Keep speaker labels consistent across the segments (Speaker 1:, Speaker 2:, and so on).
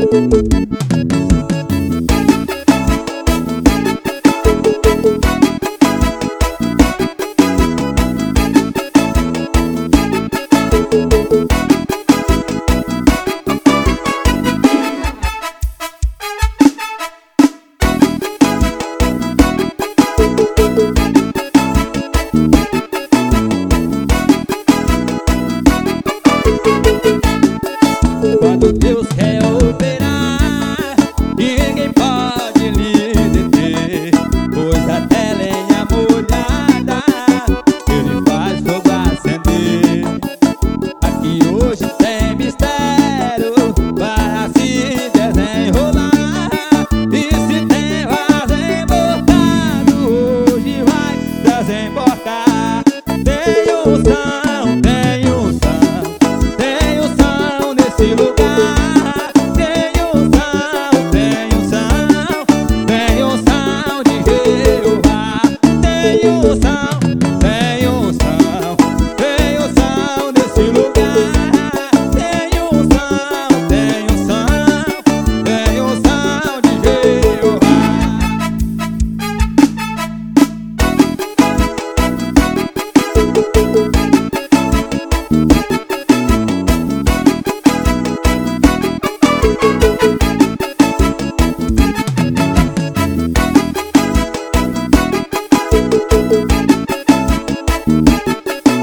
Speaker 1: Quando Deus quer operar, ninguém pode lhe deter, pois até lenha molhada Ele faz fogo acender. Aqui hoje tem mistério para se desenrolar, e se tem vaso emborcado, hoje vai desemborcar. Tem unção, tem unção, tem unção nesse lugar. Tem unção, tem unção, tem unção de Jeová. Tem unção, tem unção, tem unção nesse lugar. Tem unção, tem unção, tem unção de Jeová.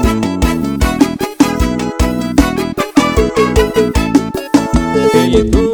Speaker 1: Quem entrou